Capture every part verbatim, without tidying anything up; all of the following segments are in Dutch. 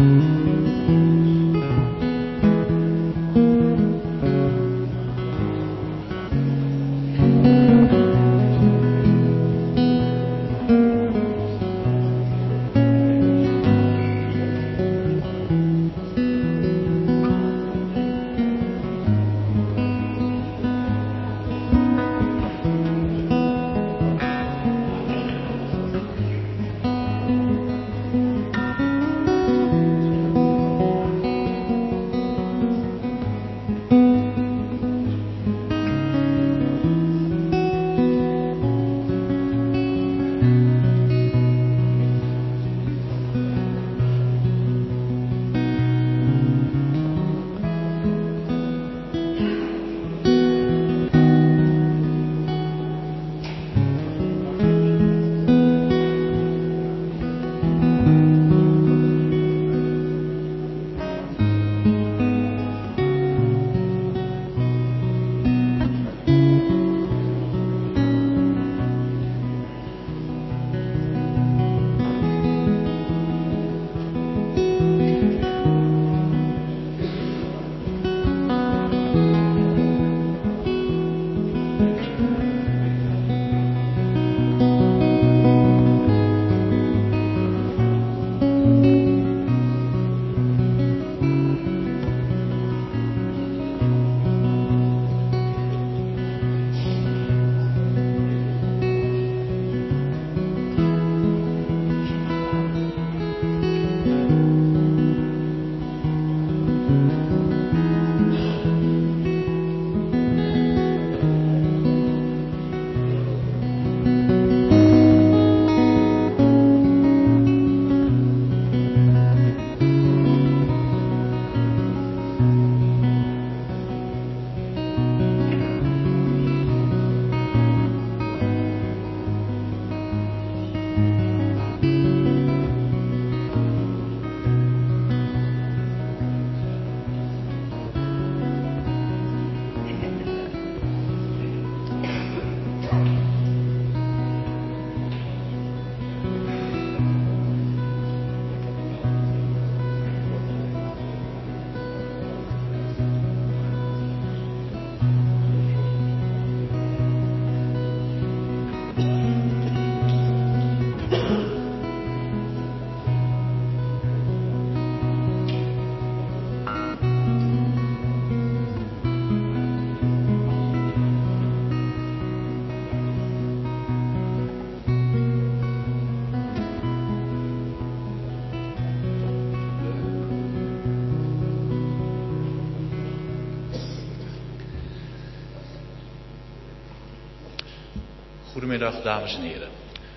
Goedemiddag dames en heren.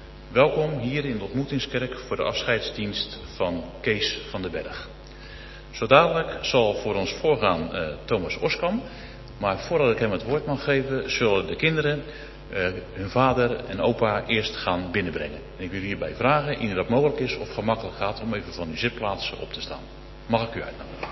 Welkom hier in de ontmoetingskerk voor de afscheidsdienst van Kees van den Berg. Zo dadelijk zal voor ons voorgaan uh, Thomas Oskam. Maar voordat ik hem het woord mag geven, zullen de kinderen uh, hun vader en opa eerst gaan binnenbrengen. En ik wil hierbij vragen, indien dat mogelijk is of gemakkelijk gaat, om even van uw zitplaatsen op te staan. Mag ik u uitnodigen?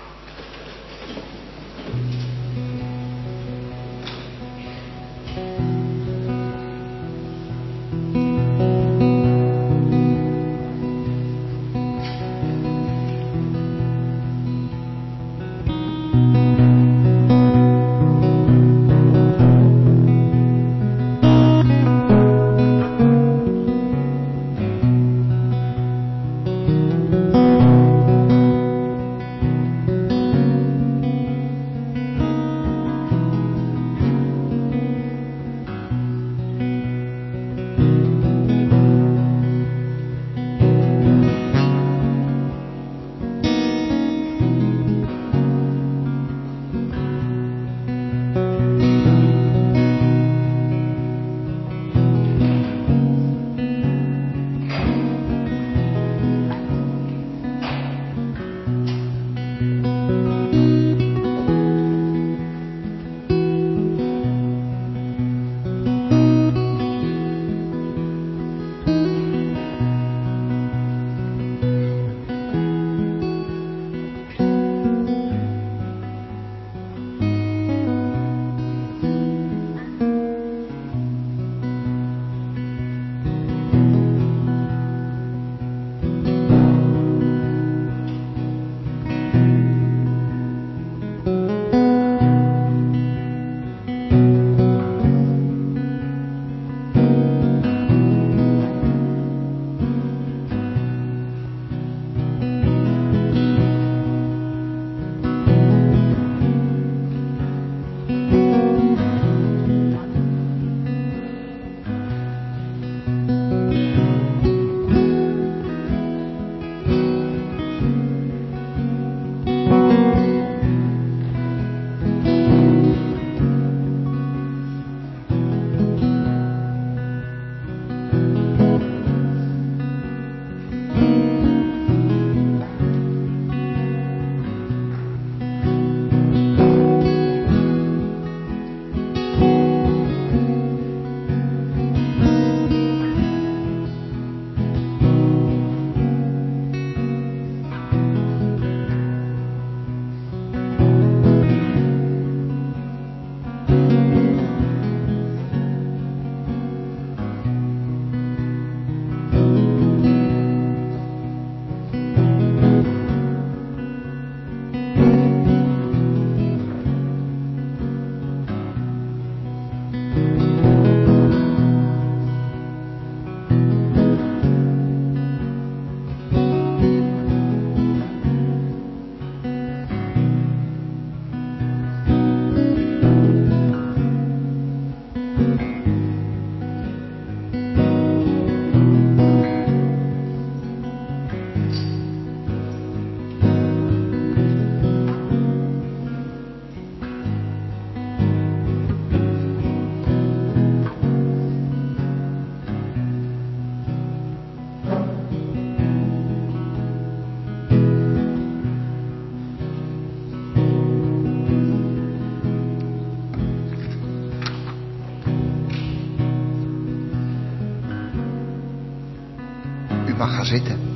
zitten.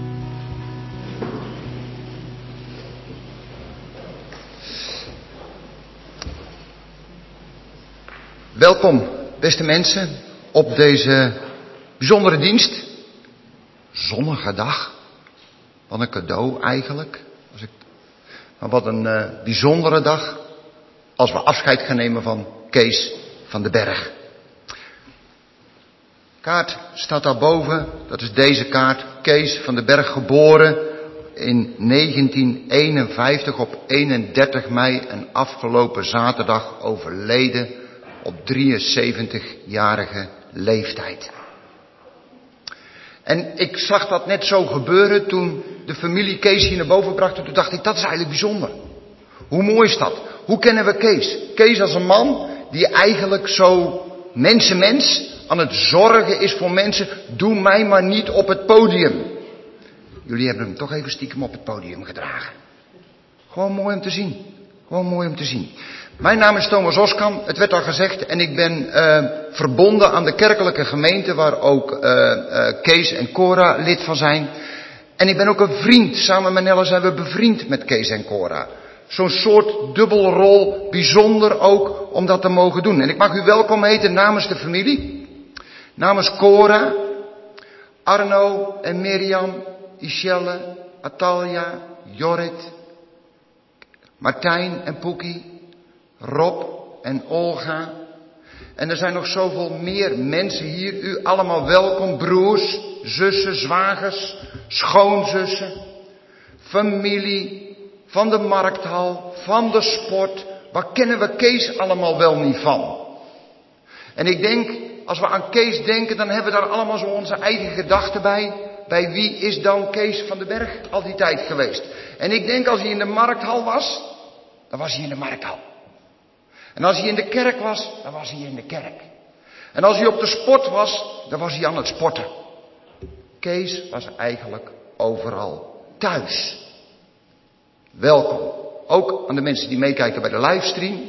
Welkom, beste mensen, op deze bijzondere dienst. Zonnige dag. Wat een cadeau eigenlijk. Als ik... Maar wat een uh, bijzondere dag. Als we afscheid gaan nemen van Kees van den Berg. Kaart staat daarboven. Dat is deze kaart. Kees van den Berg, geboren in negentien eenenvijftig op eenendertig mei. En afgelopen zaterdag overleden op drieënzeventigjarige leeftijd. En ik zag dat net zo gebeuren toen de familie Kees hier naar boven bracht. En toen dacht ik, dat is eigenlijk bijzonder. Hoe mooi is dat? Hoe kennen we Kees? Kees als een man die eigenlijk zo mensenmens aan het zorgen is voor mensen. Doe mij maar niet op het podium. Jullie hebben hem toch even stiekem op het podium gedragen. Gewoon mooi om te zien. Gewoon mooi om te zien. Mijn naam is Thomas Oskam, het werd al gezegd, en ik ben uh, verbonden aan de kerkelijke gemeente waar ook uh, uh, Kees en Cora lid van zijn. En ik ben ook een vriend, samen met Nella zijn we bevriend met Kees en Cora. Zo'n soort dubbelrol, bijzonder ook om dat te mogen doen. En ik mag u welkom heten namens de familie, namens Cora, Arno en Mirjam, Ishelle, Atalia, Jorrit, Martijn en Poekie, Rob en Olga. En er zijn nog zoveel meer mensen hier. U allemaal welkom. Broers, zussen, zwagers, schoonzussen, familie, van de markthal, van de sport. Waar kennen we Kees allemaal wel niet van? En ik denk, als we aan Kees denken, dan hebben we daar allemaal zo onze eigen gedachten bij. Bij wie is dan Kees van den Berg al die tijd geweest? En ik denk, als hij in de markthal was, dan was hij in de markthal. En als hij in de kerk was, dan was hij in de kerk. En als hij op de sport was, dan was hij aan het sporten. Kees was eigenlijk overal thuis. Welkom. Ook aan de mensen die meekijken bij de livestream.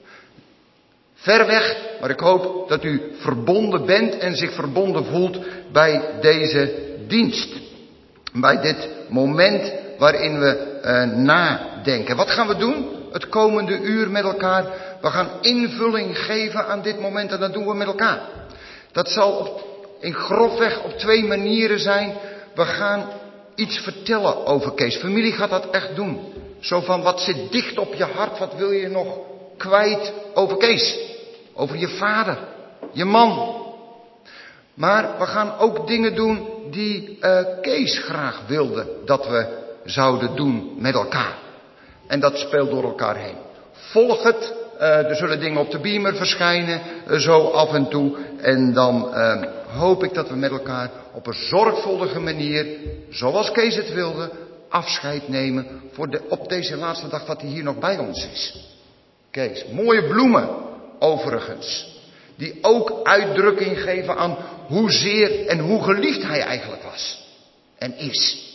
Ver weg, maar ik hoop dat u verbonden bent en zich verbonden voelt bij deze dienst. Bij dit moment waarin we uh, nadenken. Wat gaan we doen het komende uur met elkaar? We gaan invulling geven aan dit moment en dat doen we met elkaar. Dat zal op, in grofweg op twee manieren zijn. We gaan iets vertellen over Kees. Familie gaat dat echt doen. Zo van, wat zit dicht op je hart? Wat wil je nog kwijt over Kees? Over je vader, je man. Maar we gaan ook dingen doen die uh, Kees graag wilde dat we zouden doen met elkaar. En dat speelt door elkaar heen. Volg het. Uh, er zullen dingen op de beamer verschijnen, uh, zo af en toe. En dan uh, hoop ik dat we met elkaar op een zorgvuldige manier, zoals Kees het wilde, afscheid nemen voor de, op deze laatste dag dat hij hier nog bij ons is. Kees, mooie bloemen overigens. Die ook uitdrukking geven aan hoezeer en hoe geliefd hij eigenlijk was. En is.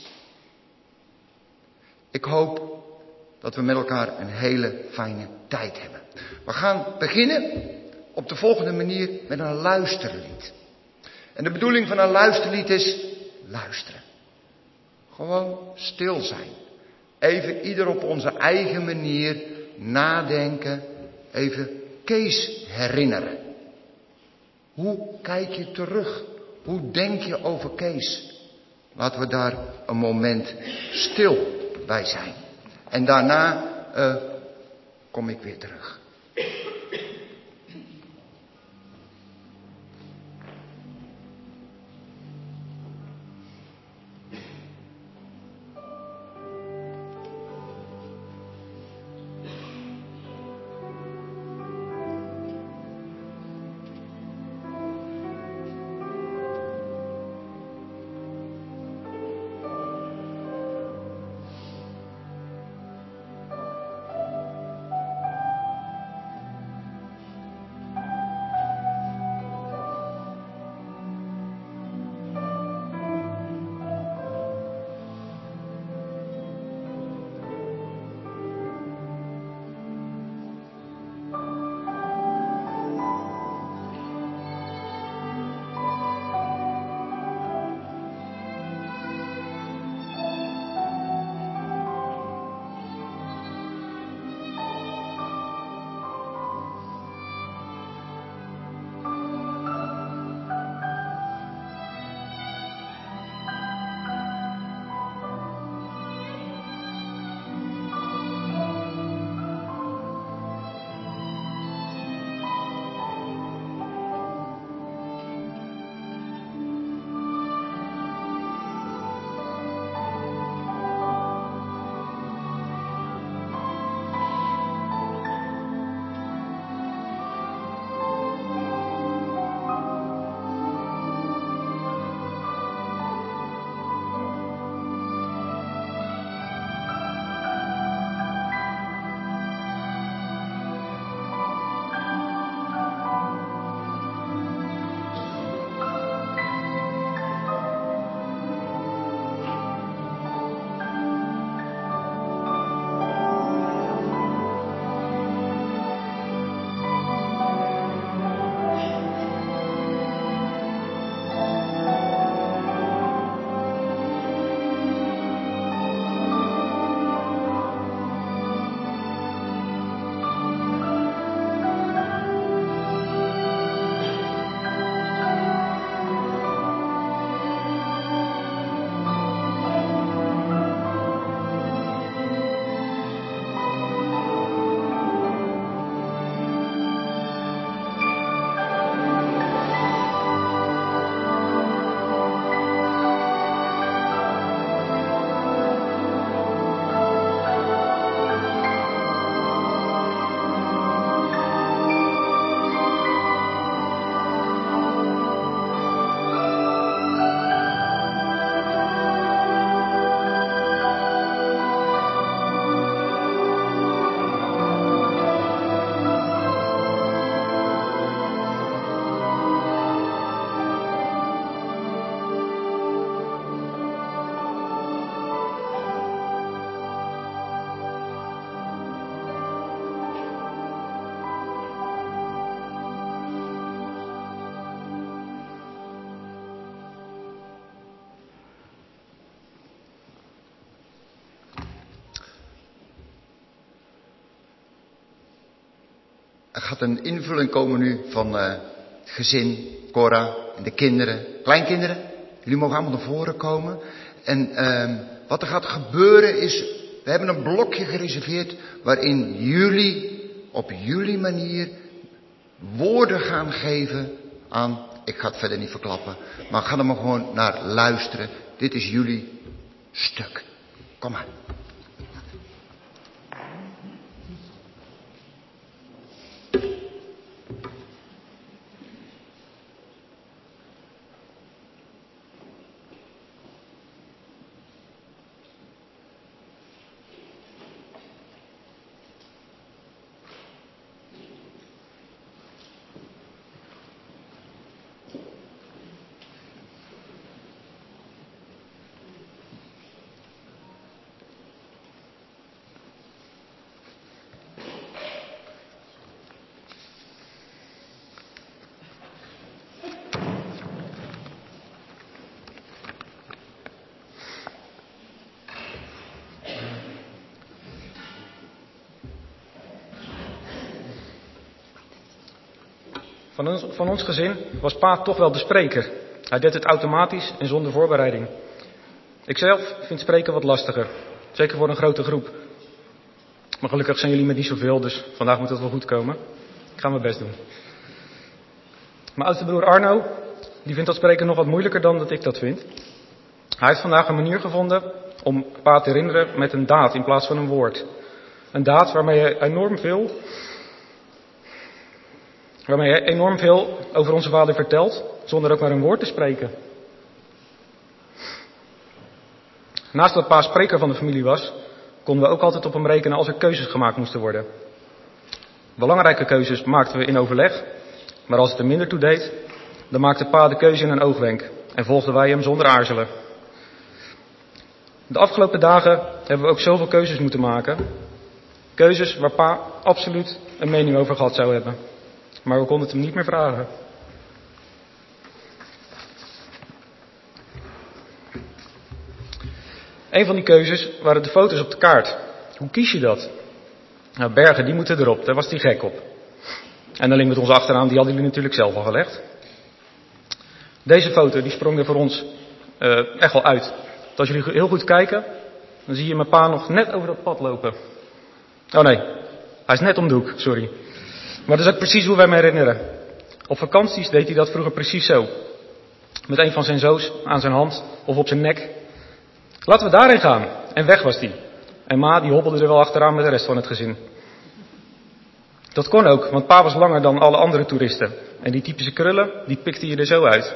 Ik hoop dat we met elkaar een hele fijne tijd hebben. We gaan beginnen op de volgende manier met een luisterlied. En de bedoeling van een luisterlied is luisteren. Gewoon stil zijn. Even ieder op onze eigen manier nadenken. Even Kees herinneren. Hoe kijk je terug? Hoe denk je over Kees? Laten we daar een moment stil bij zijn. En daarna uh, kom ik weer terug. er gaat een invulling komen nu van uh, het gezin, Cora en de kinderen, kleinkinderen. Jullie mogen allemaal naar voren komen. En uh, wat er gaat gebeuren is, we hebben een blokje gereserveerd waarin jullie op jullie manier woorden gaan geven aan, ik ga het verder niet verklappen, maar ga er maar gewoon naar luisteren. Dit is jullie stuk. Kom maar. Van ons, van ons gezin was pa toch wel de spreker. Hij deed het automatisch en zonder voorbereiding. Ikzelf vind spreken wat lastiger. Zeker voor een grote groep. Maar gelukkig zijn jullie met niet zoveel, dus vandaag moet het wel goed komen. Ik ga mijn best doen. Mijn oudste broer Arno, die vindt dat spreken nog wat moeilijker dan dat ik dat vind. Hij heeft vandaag een manier gevonden om pa te herinneren met een daad in plaats van een woord. Een daad waarmee hij enorm veel... waarmee hij enorm veel over onze vader vertelt, zonder ook maar een woord te spreken. Naast dat pa spreker van de familie was, konden we ook altijd op hem rekenen als er keuzes gemaakt moesten worden. Belangrijke keuzes maakten we in overleg, maar als het er minder toe deed, dan maakte pa de keuze in een oogwenk en volgden wij hem zonder aarzelen. De afgelopen dagen hebben we ook zoveel keuzes moeten maken. Keuzes waar pa absoluut een mening over gehad zou hebben. Maar we konden het hem niet meer vragen. Een van die keuzes waren de foto's op de kaart. Hoe kies je dat? Nou, bergen, die moeten erop. Daar was hij gek op. En dan met ons achteraan, die hadden jullie natuurlijk zelf al gelegd. Deze foto, die sprong er voor ons uh, echt wel uit. Als jullie heel goed kijken, dan zie je mijn pa nog net over dat pad lopen. Oh nee, hij is net om de hoek, sorry. Maar dat is ook precies hoe wij me herinneren. Op vakanties deed hij dat vroeger precies zo. Met een van zijn zoons aan zijn hand of op zijn nek. Laten we daarheen gaan. En weg was hij. En ma die hobbelde er wel achteraan met de rest van het gezin. Dat kon ook, want pa was langer dan alle andere toeristen. En die typische krullen, die pikte je er zo uit.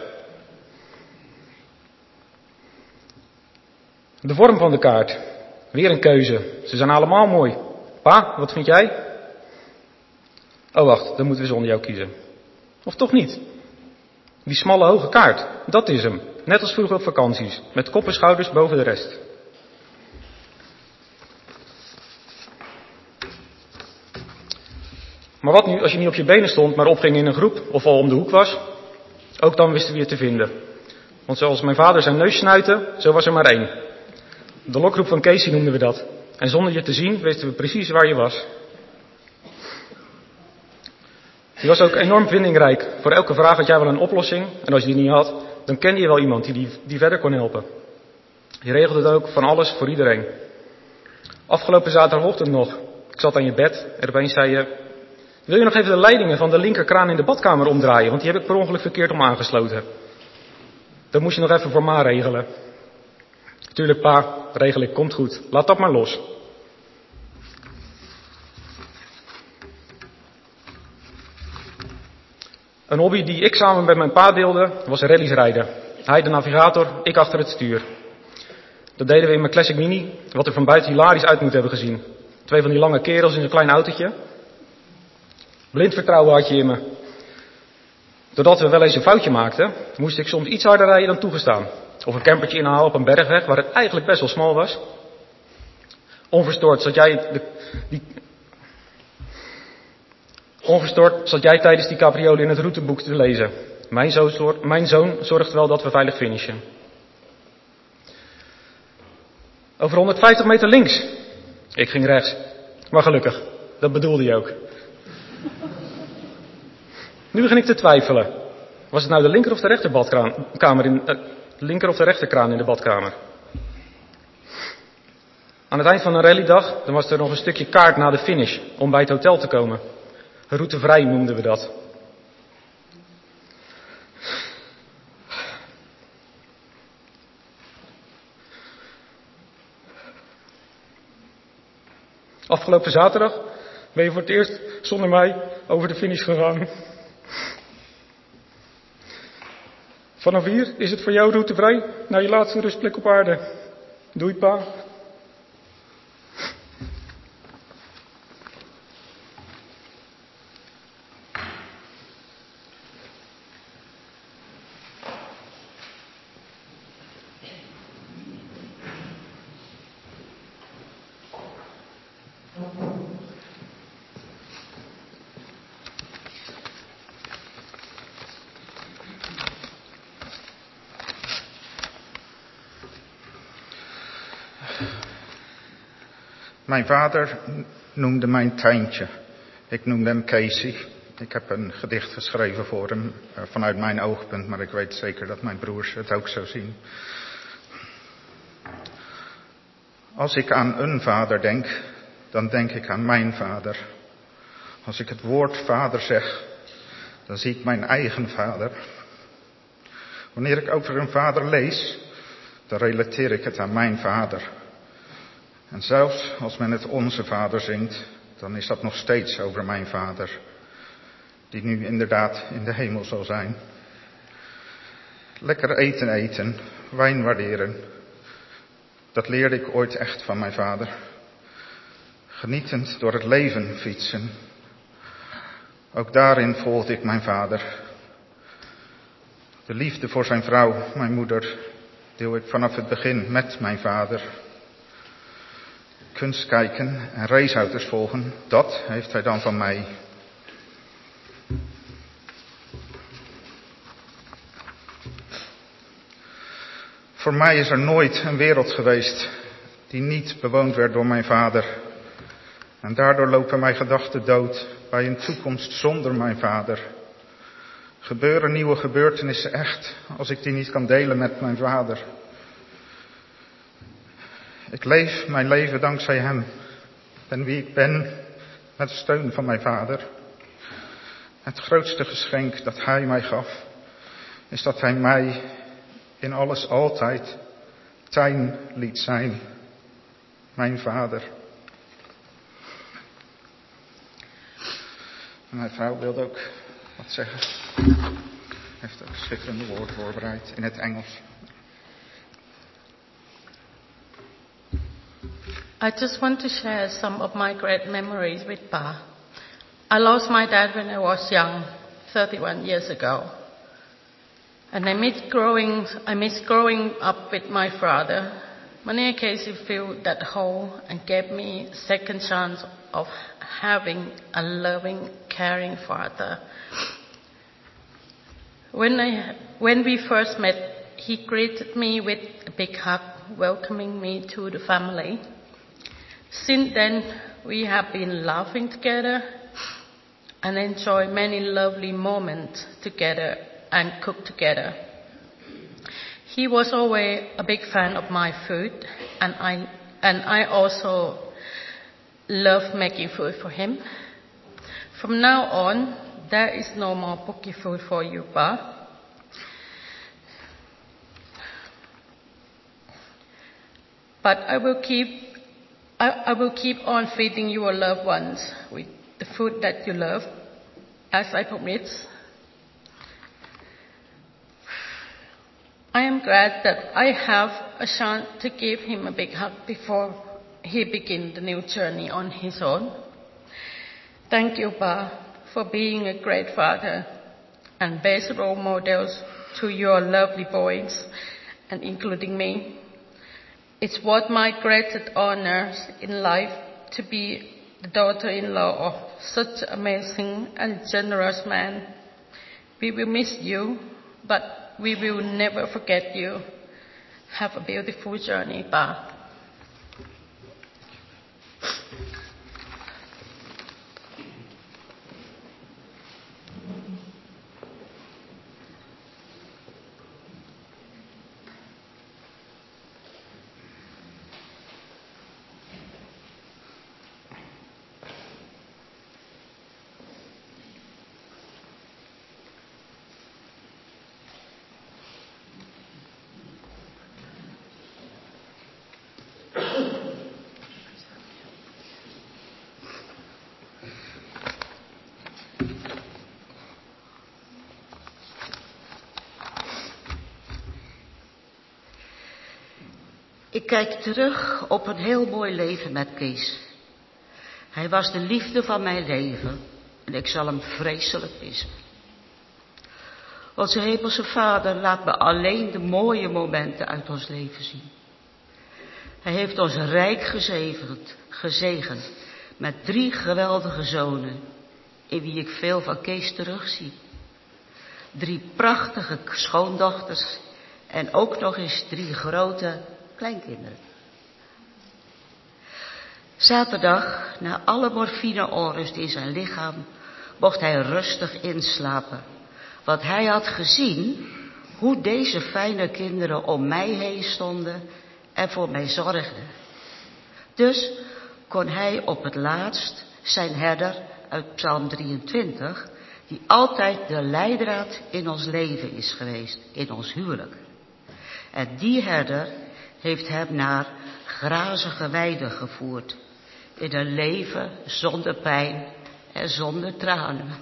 De vorm van de kaart. Weer een keuze. Ze zijn allemaal mooi. Pa, wat vind jij? Oh wacht, dan moeten we zonder jou kiezen. Of toch niet? Die smalle hoge kaart, dat is hem. Net als vroeger op vakanties. Met kop en schouders boven de rest. Maar wat nu als je niet op je benen stond, maar opging in een groep of al om de hoek was? Ook dan wisten we je te vinden. Want zoals mijn vader zijn neus snuitte, zo was er maar één. De lokroep van Casey noemden we dat. En zonder je te zien wisten we precies waar je was. Je was ook enorm vindingrijk. Voor elke vraag had jij wel een oplossing. En als je die niet had, dan kende je wel iemand die, die, die verder kon helpen. Je regelde het ook van alles voor iedereen. Afgelopen zaterdagochtend nog. Ik zat aan je bed en opeens zei je... Wil je nog even de leidingen van de linkerkraan in de badkamer omdraaien? Want die heb ik per ongeluk verkeerd om aangesloten. Dat moest je nog even voor ma regelen. Tuurlijk pa, regel ik, komt goed. Laat dat maar los. Een hobby die ik samen met mijn pa deelde, was rallies rijden. Hij de navigator, ik achter het stuur. Dat deden we in mijn Classic Mini, wat er van buiten hilarisch uit moet hebben gezien. Twee van die lange kerels in een klein autootje. Blind vertrouwen had je in me. Doordat we wel eens een foutje maakten, moest ik soms iets harder rijden dan toegestaan. Of een campertje inhalen op een bergweg waar het eigenlijk best wel smal was. Onverstoord zat jij, de, die, onverstoord zat jij tijdens die capriolen in het routeboek te lezen. Mijn zoon, mijn zoon zorgt wel dat we veilig finishen. Over honderdvijftig meter links. Ik ging rechts. Maar gelukkig, dat bedoelde je ook. Nu begin ik te twijfelen. Was het nou de linker of de rechter badkamer in, uh, linker of de rechterkraan in de badkamer? Aan het eind van een rallydag, dan was er nog een stukje kaart na de finish om bij het hotel te komen. Routevrij noemden we dat. Afgelopen zaterdag ben je voor het eerst zonder mij over de finish gegaan. Vanaf hier is het voor jou routevrij naar je laatste rustplek op aarde. Doei, pa. Mijn vader noemde mijn Tijntje. Ik noemde hem Casey. Ik heb een gedicht geschreven voor hem vanuit mijn oogpunt, maar ik weet zeker dat mijn broers het ook zo zien. Als ik aan een vader denk, dan denk ik aan mijn vader. Als ik het woord vader zeg, dan zie ik mijn eigen vader. Wanneer ik over een vader lees, dan relateer ik het aan mijn vader. En zelfs als men het Onze Vader zingt, dan is dat nog steeds over mijn vader, die nu inderdaad in de hemel zal zijn. Lekker eten eten, wijn waarderen, dat leerde ik ooit echt van mijn vader. Genietend door het leven fietsen, ook daarin volgde ik mijn vader. De liefde voor zijn vrouw, mijn moeder, deel ik vanaf het begin met mijn vader. Kunst kijken en raceauto's volgen, dat heeft hij dan van mij. Voor mij is er nooit een wereld geweest die niet bewoond werd door mijn vader. En daardoor lopen mijn gedachten dood bij een toekomst zonder mijn vader. Gebeuren nieuwe gebeurtenissen echt als ik die niet kan delen met mijn vader. Ik leef mijn leven dankzij hem. Ben wie ik ben met de steun van mijn vader. Het grootste geschenk dat hij mij gaf, is dat hij mij in alles altijd Tijn liet zijn. Mijn vader. En mijn vrouw wilde ook wat zeggen. Hij heeft ook een schitterende woord voorbereid in het Engels. I just want to share some of my great memories with Pa. I lost my dad when I was young, thirty-one years ago. And I miss growing, I miss growing up with my father. Many Casey filled that hole and gave me a second chance of having a loving, caring father. When, I, when we first met, he greeted me with a big hug, welcoming me to the family. Since then, we have been laughing together and enjoy many lovely moments together and cook together. He was always a big fan of my food, and I, and I also love making food for him. From now on, there is no more bookie food for you, Pa. But I will keep I, I will keep on feeding your loved ones with the food that you love, as I promise. I am glad that I have a chance to give him a big hug before he begins the new journey on his own. Thank you, Pa, for being a great father and best role models to your lovely boys, and including me. It's what my greatest honor in life to be the daughter-in-law of such an amazing and generous man. We will miss you, but we will never forget you. Have a beautiful journey, Pa. Ik kijk terug op een heel mooi leven met Kees. Hij was de liefde van mijn leven en ik zal hem vreselijk missen. Onze hemelse Vader laat me alleen de mooie momenten uit ons leven zien. Hij heeft ons rijk gezegend, gezegend met drie geweldige zonen, in wie ik veel van Kees terugzie. Drie prachtige schoondochters en ook nog eens drie grote kleinkinderen. Zaterdag, na alle morfine-onrust in zijn lichaam, mocht hij rustig inslapen. Want hij had gezien hoe deze fijne kinderen om mij heen stonden en voor mij zorgden. Dus kon hij op het laatst zijn herder uit Psalm drieëntwintig, die altijd de leidraad in ons leven is geweest, in ons huwelijk. En die herder heeft hem naar grazige weiden gevoerd, in een leven zonder pijn en zonder tranen.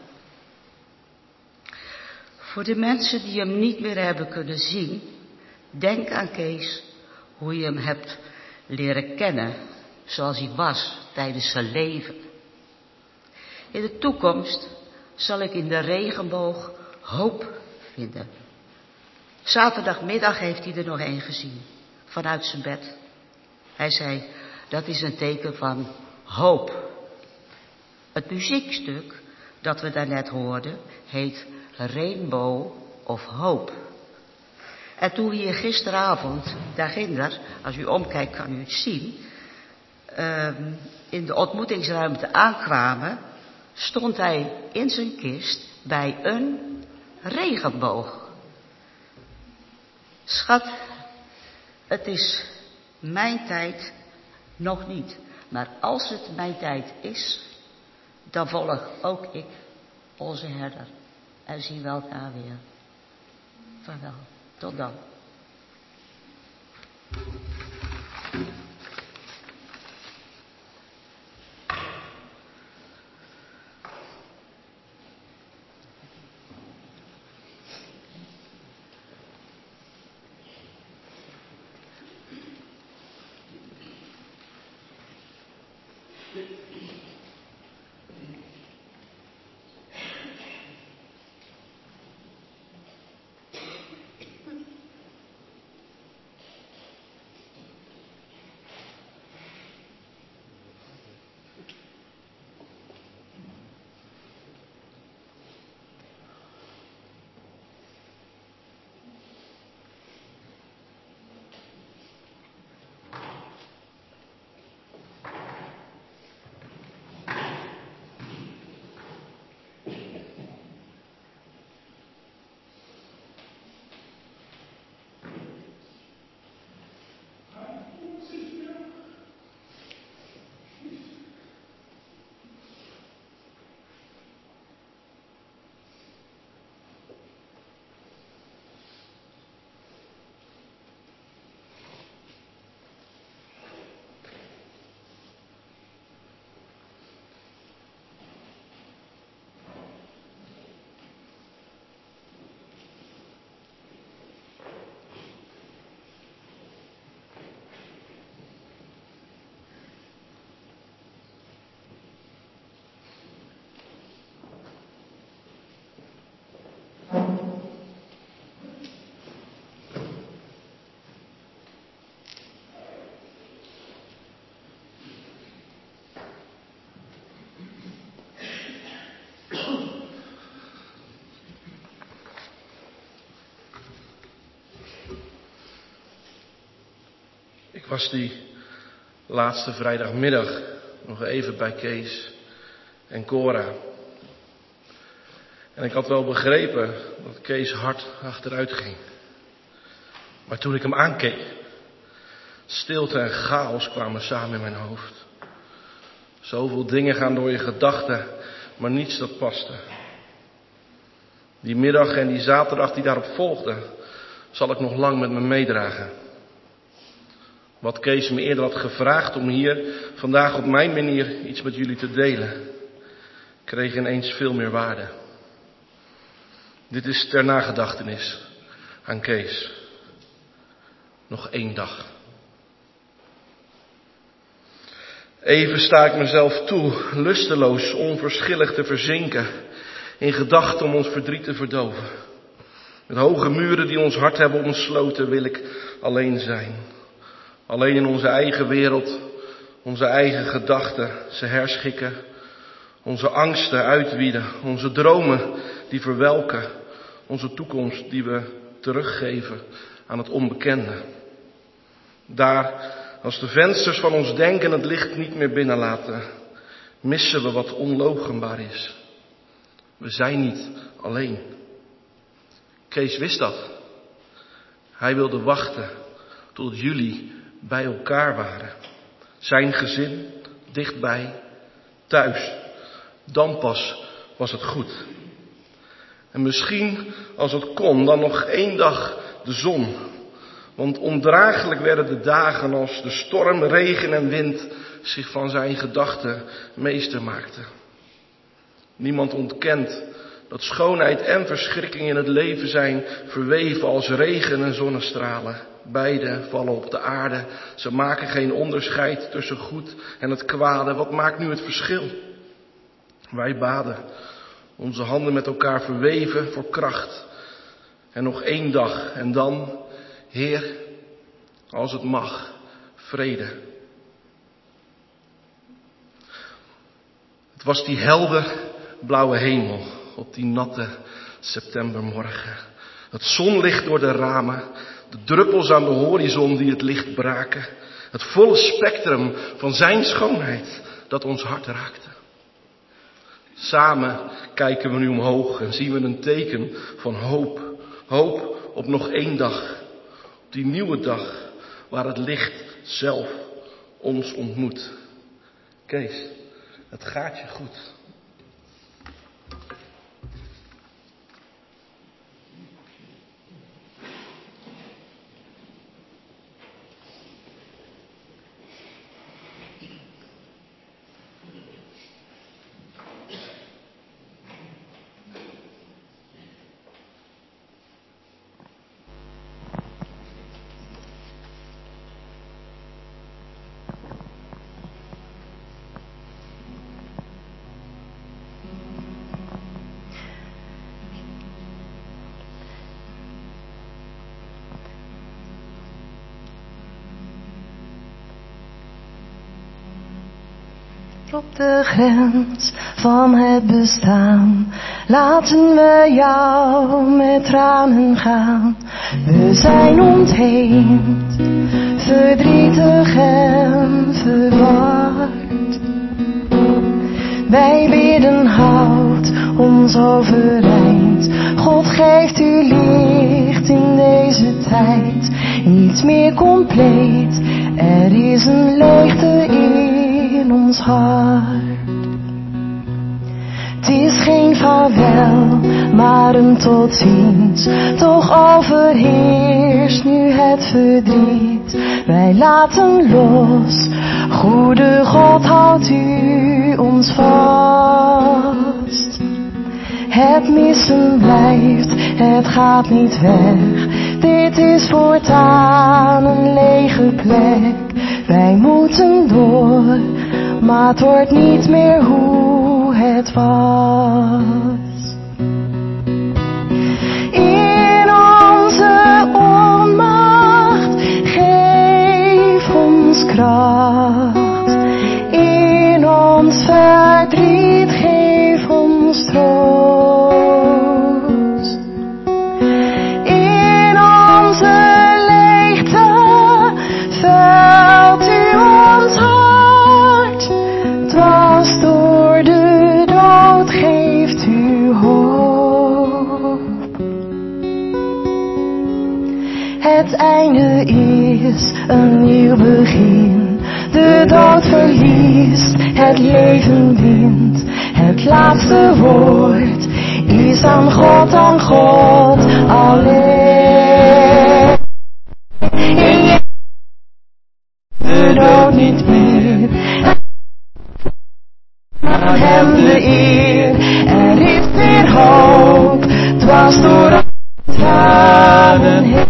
Voor de mensen die hem niet meer hebben kunnen zien, denk aan Kees, hoe je hem hebt leren kennen, zoals hij was tijdens zijn leven. In de toekomst zal ik in de regenboog hoop vinden. Zaterdagmiddag heeft hij er nog een gezien, vanuit zijn bed. Hij zei, dat is een teken van hoop. Het muziekstuk dat we daarnet hoorden, heet Rainbow of Hope. En toen we hier gisteravond, daarginder, als u omkijkt kan u het zien, uh, in de ontmoetingsruimte aankwamen, stond hij in zijn kist bij een regenboog. Schat, het is mijn tijd nog niet. Maar als het mijn tijd is, dan volg ook ik onze herder. En zien we elkaar weer. Vaarwel. Tot dan. Ik was die laatste vrijdagmiddag nog even bij Kees en Cora. En ik had wel begrepen dat Kees hard achteruit ging. Maar toen ik hem aankeek, stilte en chaos kwamen samen in mijn hoofd. Zoveel dingen gaan door je gedachten, maar niets dat paste. Die middag en die zaterdag die daarop volgde, zal ik nog lang met me meedragen. Wat Kees me eerder had gevraagd om hier vandaag op mijn manier iets met jullie te delen, kreeg ineens veel meer waarde. Dit is ter nagedachtenis aan Kees. Nog één dag. Even sta ik mezelf toe, lusteloos, onverschillig te verzinken in gedachten om ons verdriet te verdoven. Met hoge muren die ons hart hebben omsloten wil ik alleen zijn. Alleen in onze eigen wereld, onze eigen gedachten ze herschikken. Onze angsten uitwieden, onze dromen die verwelken. Onze toekomst die we teruggeven aan het onbekende. Daar, als de vensters van ons denken het licht niet meer binnenlaten, missen we wat onloochenbaar is. We zijn niet alleen. Kees wist dat. Hij wilde wachten tot jullie bij elkaar waren. Zijn gezin, dichtbij, thuis. Dan pas was het goed. En misschien, als het kon, dan nog één dag de zon. Want ondraaglijk werden de dagen als de storm, regen en wind zich van zijn gedachten meester maakten. Niemand ontkent dat schoonheid en verschrikking in het leven zijn verweven als regen en zonnestralen. Beide vallen op de aarde. Ze maken geen onderscheid tussen goed en het kwade. Wat maakt nu het verschil? Wij baden, onze handen met elkaar verweven voor kracht. En nog één dag en dan, Heer, als het mag, vrede. Het was die helder blauwe hemel op die natte septembermorgen. Het zonlicht door de ramen, de druppels aan de horizon die het licht braken. Het volle spectrum van zijn schoonheid dat ons hart raakte. Samen kijken we nu omhoog en zien we een teken van hoop. Hoop op nog één dag. Op die nieuwe dag waar het licht zelf ons ontmoet. Kees, het gaat je goed. Op de grens van het bestaan laten we jou met tranen gaan. We zijn ontheemd, verdrietig en verward. Wij bidden, houd ons overeind. God geeft u licht in deze tijd. Niet meer compleet, er is een leegte in ons hart. Het is geen vaarwel, maar een tot ziens. Toch overheerst nu het verdriet. Wij laten los, goede God houdt u ons vast. Het missen blijft, het gaat niet weg. Dit is voortaan een lege plek. Wij moeten door, maar het wordt niet meer hoe het was. In onze onmacht, geef ons kracht. In ons verdriet, geef ons troost. In onze leegte, vult u ons hart. Dwars door de dood geeft u hoop. Het einde is een nieuw begin. De dood verliest, het leven wint. Het laatste woord is aan God, aan God alleen. In de dood niet meer. Aan hem de eer, er is weer hoop. Dwars door alle tranen heen.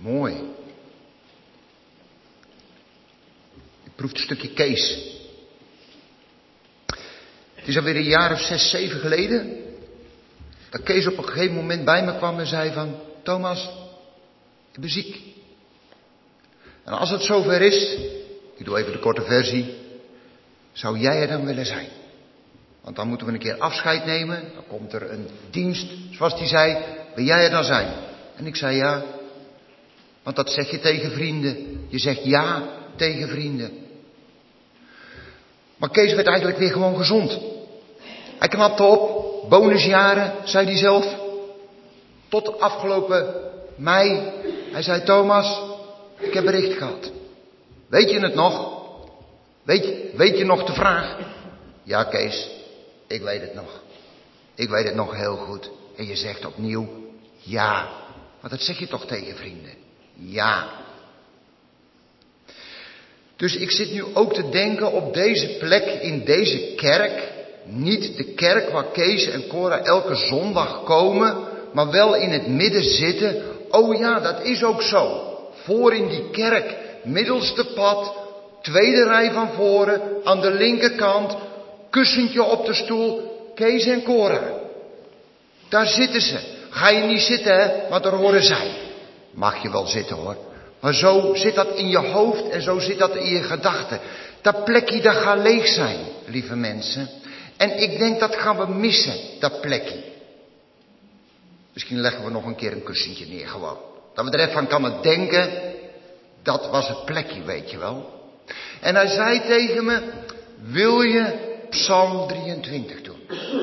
Mooi. Je proeft een stukje Kees. Het is alweer een jaar of zes, zeven geleden dat Kees op een gegeven moment bij me kwam en zei van, Thomas, ik ben ziek. En als het zover is, ik doe even de korte versie, zou jij er dan willen zijn? Want dan moeten we een keer afscheid nemen, dan komt er een dienst, zoals die zei, wil jij er dan zijn? En ik zei ja, want dat zeg je tegen vrienden. Je zegt ja tegen vrienden. Maar Kees werd eigenlijk weer gewoon gezond. Hij knapte op, bonusjaren, zei hij zelf. Tot afgelopen mei. Hij zei, Thomas, ik heb bericht gehad. Weet je het nog? Weet je, weet je nog de vraag? Ja, Kees, ik weet het nog. Ik weet het nog heel goed. En je zegt opnieuw, ja. Want dat zeg je toch tegen vrienden? Ja. Dus ik zit nu ook te denken op deze plek in deze kerk. Niet de kerk waar Kees en Cora elke zondag komen, maar wel in het midden zitten. Oh ja, dat is ook zo. Voor in die kerk, middelste pad, tweede rij van voren, aan de linkerkant, kussentje op de stoel, Kees en Cora. Daar zitten ze. Ga je niet zitten, hè, want daar horen zij. Mag je wel zitten, hoor. Maar zo zit dat in je hoofd en zo zit dat in je gedachten. Dat plekje, dat gaat leeg zijn, lieve mensen. En ik denk dat gaan we missen, dat plekje. Misschien leggen we nog een keer een kussentje neer, gewoon. Dat we er even aan kunnen denken, dat was het plekje, weet je wel. En hij zei tegen me, wil je Psalm drieëntwintig doen?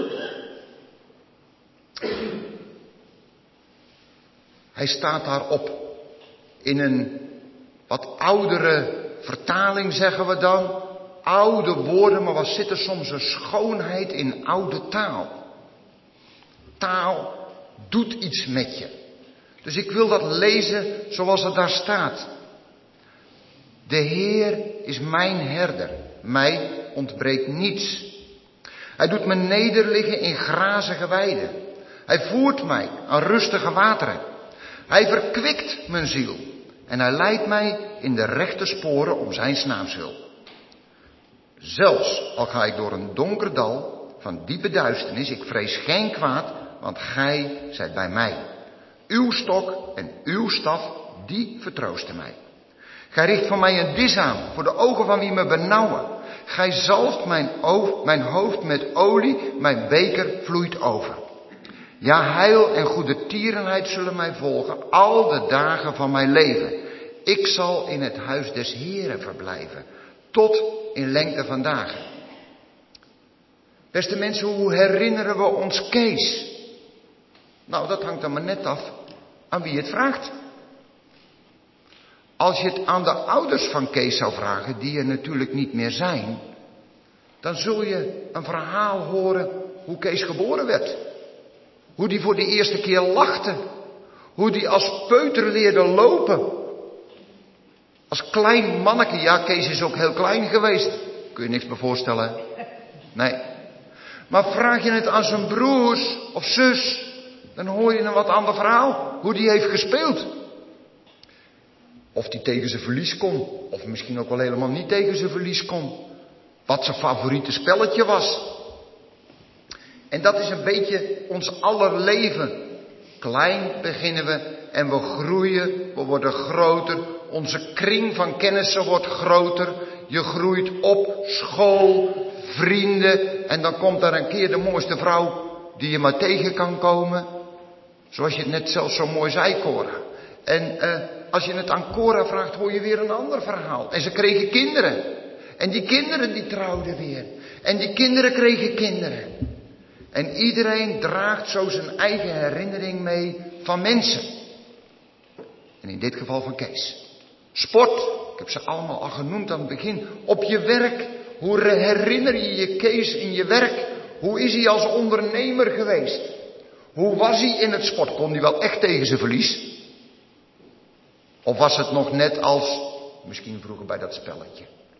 Hij staat daarop. In een wat oudere vertaling zeggen we dan. Oude woorden, maar wat zit er soms een schoonheid in oude taal. Taal doet iets met je. Dus ik wil dat lezen zoals het daar staat. De Heer is mijn herder. Mij ontbreekt niets. Hij doet me nederliggen in grazige weiden. Hij voert mij aan rustige wateren. Hij verkwikt mijn ziel. En hij leidt mij in de rechte sporen om zijn naams wil. Zelfs al ga ik door een donker dal van diepe duisternis, ik vrees geen kwaad, want gij zijt bij mij. Uw stok en uw staf, die vertroosten mij. Gij richt voor mij een dis aan, voor de ogen van wie me benauwen. Gij zalft mijn, mijn hoofd met olie, mijn beker vloeit over. Ja, heil en goede tierenheid zullen mij volgen, al de dagen van mijn leven. Ik zal in het huis des Heren verblijven, tot in lengte van dagen. Beste mensen, hoe herinneren we ons Kees? Nou, dat hangt dan maar net af aan wie het vraagt. Als je het aan de ouders van Kees zou vragen, die er natuurlijk niet meer zijn, dan zul je een verhaal horen hoe Kees geboren werd. Hoe die voor de eerste keer lachte. Hoe die als peuter leerde lopen. Als klein manneke. Ja, Kees is ook heel klein geweest. Kun je niks meer voorstellen. Nee. Maar vraag je het aan zijn broers of zus, dan hoor je een wat ander verhaal. Hoe die heeft gespeeld. Of die tegen zijn verlies kon. Of misschien ook wel helemaal niet tegen zijn verlies kon. Wat zijn favoriete spelletje was. En dat is een beetje ons aller leven. Klein beginnen we en we groeien, we worden groter. Onze kring van kennissen wordt groter. Je groeit op, school, vrienden. En dan komt daar een keer de mooiste vrouw die je maar tegen kan komen. Zoals je het net zelf zo mooi zei, Cora. En uh, als je het aan Cora vraagt, hoor je weer een ander verhaal. En ze kregen kinderen. En die kinderen die trouwden weer. En die kinderen kregen kinderen. En iedereen draagt zo zijn eigen herinnering mee van mensen. En in dit geval van Kees. Sport, ik heb ze allemaal al genoemd aan het begin. Op je werk, hoe herinner je je Kees in je werk? Hoe is hij als ondernemer geweest? Hoe was hij in het sport? Kon hij wel echt tegen zijn verlies? Of was het nog net als, misschien vroeger bij dat spelletje?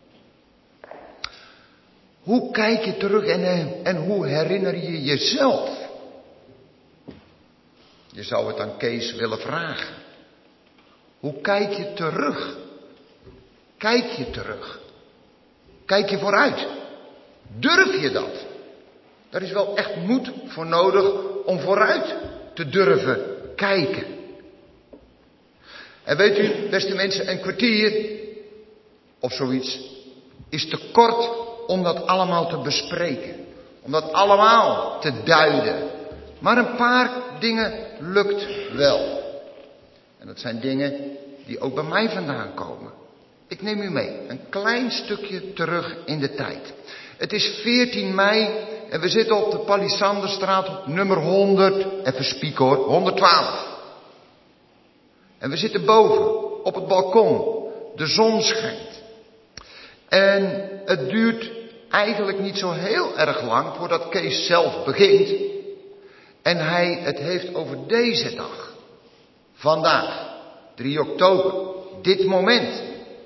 Hoe kijk je terug en, en hoe herinner je jezelf? Je zou het aan Kees willen vragen. Hoe kijk je terug? Kijk je terug? Kijk je vooruit? Durf je dat? Daar is wel echt moed voor nodig om vooruit te durven kijken. En weet u, beste mensen, een kwartier of zoiets is te kort om dat allemaal te bespreken. Om dat allemaal te duiden. Maar een paar dingen lukt wel. En dat zijn dingen die ook bij mij vandaan komen. Ik neem u mee, een klein stukje terug in de tijd. Het is veertien mei en we zitten op de Palisanderstraat op nummer honderd, even spieken hoor, honderdtwaalf. En we zitten boven, op het balkon. De zon schijnt. En het duurt eigenlijk niet zo heel erg lang voordat Kees zelf begint. En hij het heeft over deze dag. Vandaag, drie oktober, dit moment.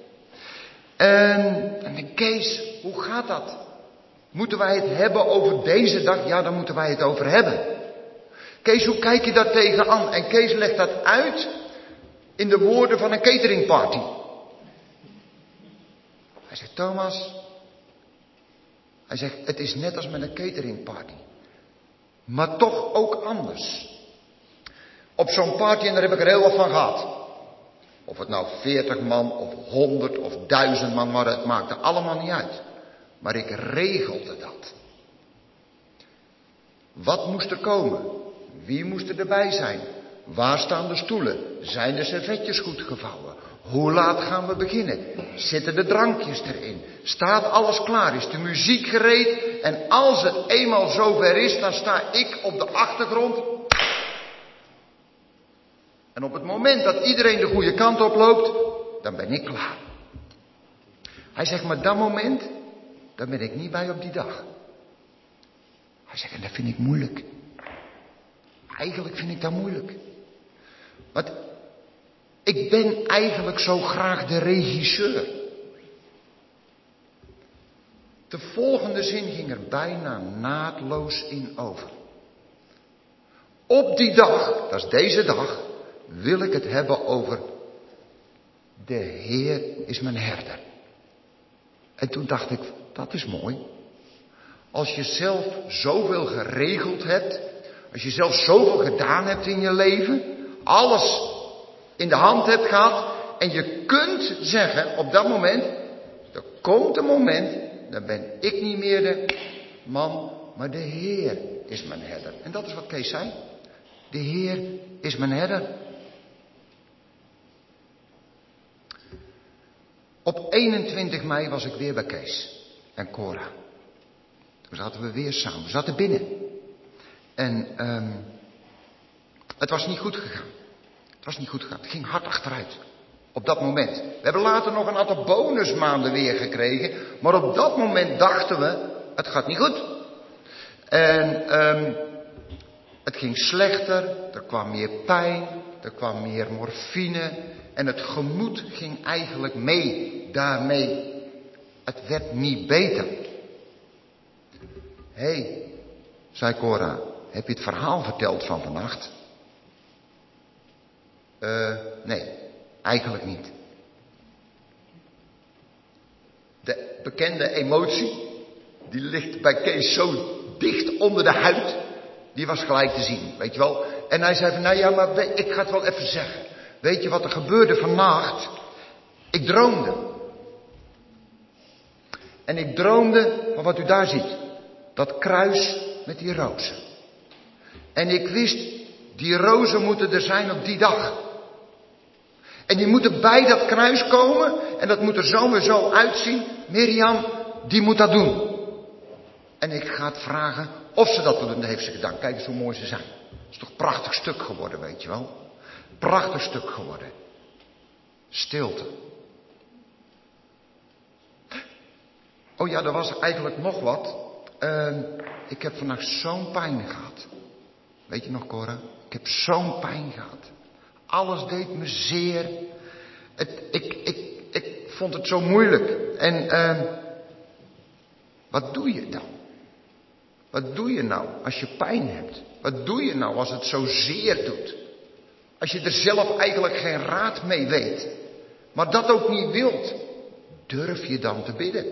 En, en Kees, hoe gaat dat? Moeten wij het hebben over deze dag? Ja, dan moeten wij het over hebben. Kees, hoe kijk je daar tegenaan? En Kees legt dat uit in de woorden van een cateringparty. Hij zegt, Thomas, hij zegt, het is net als met een cateringparty. Maar toch ook anders. Op zo'n party, en daar heb ik er heel wat van gehad. Of het nou veertig man, of honderd, of duizend man waren, het maakte allemaal niet uit. Maar ik regelde dat. Wat moest er komen? Wie moest er erbij zijn? Waar staan de stoelen? Zijn de servetjes goed gevouwen? Hoe laat gaan we beginnen? Zitten de drankjes erin? Staat alles klaar? Is de muziek gereed? En als het eenmaal zover is, dan sta ik op de achtergrond. En op het moment dat iedereen de goede kant op loopt, dan ben ik klaar. Hij zegt, maar dat moment, daar ben ik niet bij op die dag. Hij zegt, en dat vind ik moeilijk. Eigenlijk vind ik dat moeilijk. Want ik ben eigenlijk zo graag de regisseur. De volgende zin ging er bijna naadloos in over. Op die dag, dat is deze dag, wil ik het hebben over de Heer is mijn herder. En toen dacht ik, dat is mooi. Als je zelf zoveel geregeld hebt, als je zelf zoveel gedaan hebt in je leven, alles in de hand hebt gehad, en je kunt zeggen op dat moment, er komt een moment, dan ben ik niet meer de man, maar de Heer is mijn herder. En dat is wat Kees zei. De Heer is mijn herder. Op eenentwintig mei was ik weer bij Kees en Cora. Toen zaten we weer samen. We zaten binnen. En um, het was niet goed gegaan. Het was niet goed gegaan. Het ging hard achteruit. Op dat moment. We hebben later nog een aantal bonusmaanden weer gekregen. Maar op dat moment dachten we, het gaat niet goed. En um, het ging slechter. Er kwam meer pijn. Er kwam meer morfine. En het gemoed ging eigenlijk mee daarmee. Het werd niet beter. Hé, hey, zei Cora, heb je het verhaal verteld van vannacht? Uh, nee, eigenlijk niet. De bekende emotie, die ligt bij Kees zo dicht onder de huid, die was gelijk te zien, weet je wel. En hij zei van, nou ja, maar ik ga het wel even zeggen. Weet je wat er gebeurde vannacht? Ik droomde. En ik droomde van wat u daar ziet. Dat kruis met die rozen. En ik wist, die rozen moeten er zijn op die dag. En die moeten bij dat kruis komen. En dat moet er zo en zo uitzien. Mirjam, die moet dat doen. En ik ga het vragen of ze dat wil doen. Dat heeft ze gedaan. Kijk eens hoe mooi ze zijn. Het is toch een prachtig stuk geworden, weet je wel. Prachtig stuk geworden. Stilte. Oh ja, er was eigenlijk nog wat. Uh, ik heb vannacht zo'n pijn gehad. Weet je nog, Cora? Ik heb zo'n pijn gehad. Alles deed me zeer. Het, ik, ik, ik vond het zo moeilijk. En uh, wat doe je dan? Wat doe je nou als je pijn hebt? Wat doe je nou als het zo zeer doet? Als je er zelf eigenlijk geen raad mee weet, maar dat ook niet wilt, durf je dan te bidden?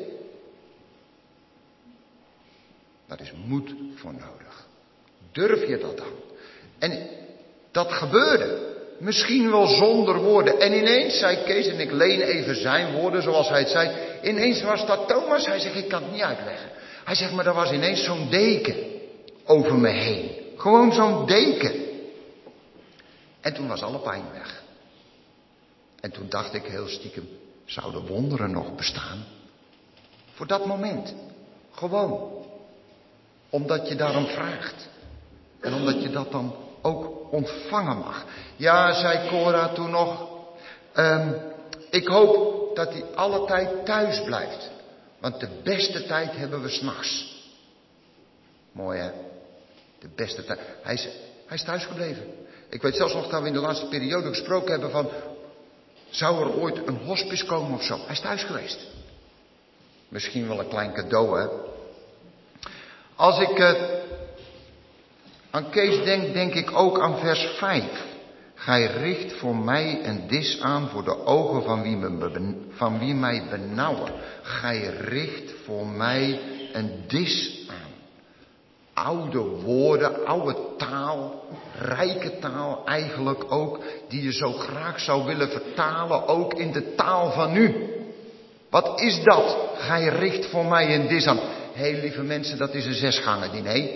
Daar is moed voor nodig. Durf je dat dan? En dat gebeurde. Misschien wel zonder woorden. En ineens zei Kees, en ik leen even zijn woorden zoals hij het zei. Ineens was dat Thomas. Hij zegt, ik kan het niet uitleggen. Hij zegt, maar er was ineens zo'n deken over me heen. Gewoon zo'n deken. En toen was alle pijn weg. En toen dacht ik heel stiekem, zouden wonderen nog bestaan? Voor dat moment. Gewoon. Omdat je daarom vraagt. En omdat je dat dan ook ontvangen mag. Ja, zei Cora toen nog. Um, ik hoop dat hij alle tijd thuis blijft. Want de beste tijd hebben we 's nachts. Mooi hè? De beste tijd. Hij is, hij is thuis gebleven. Ik weet zelfs nog dat we in de laatste periode gesproken hebben van... Zou er ooit een hospice komen of zo? Hij is thuis geweest. Misschien wel een klein cadeau hè. Als ik uh, aan Kees denk, denk ik ook aan vers vijf. Gij richt voor mij een dis aan voor de ogen van wie, me, van wie mij benauwen. Gij richt voor mij een dis aan. Oude woorden, oude taal, rijke taal eigenlijk ook, die je zo graag zou willen vertalen, ook in de taal van nu. Wat is dat? Gij richt voor mij een dis aan. Hé, hey, lieve mensen, dat is een zesgangen diner.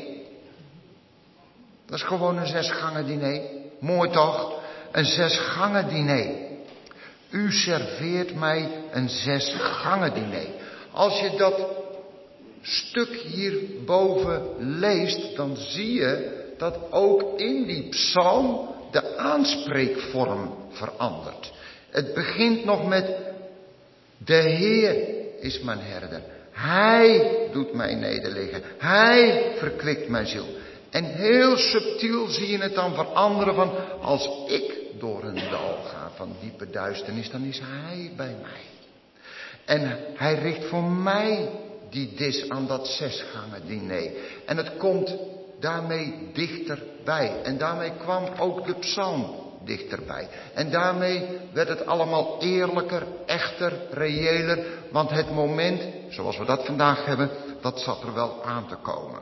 Dat is gewoon een zesgangen diner. Mooi toch? Een zesgangen diner. U serveert mij een zesgangen diner. Als je dat stuk hierboven leest, dan zie je dat ook in die psalm de aanspreekvorm verandert. Het begint nog met: de Heer is mijn herder. Hij doet mij nederliggen. Hij verkwikt mijn ziel. En heel subtiel zie je het dan veranderen van: als ik door een dal ga van diepe duisternis, dan is hij bij mij. En hij richt voor mij die dis aan dat zesgangen diner. En het komt daarmee dichterbij. En daarmee kwam ook de psalm dichterbij. En daarmee werd het allemaal eerlijker, echter, reëler. Want het moment, zoals we dat vandaag hebben, dat zat er wel aan te komen.